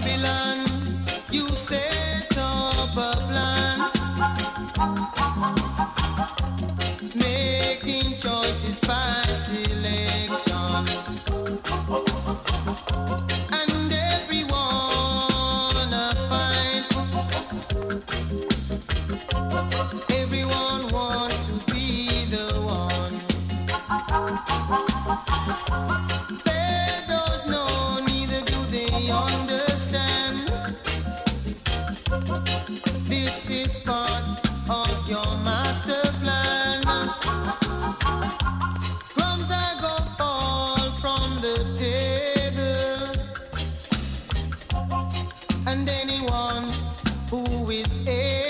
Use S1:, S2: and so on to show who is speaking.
S1: Babylon, you set up a plan, making choices by selection, and everyone a find. Everyone wants to be the one. They don't know, neither do they understand. This is part of your master plan. Crumbs are gonna fall from the table, and anyone who is able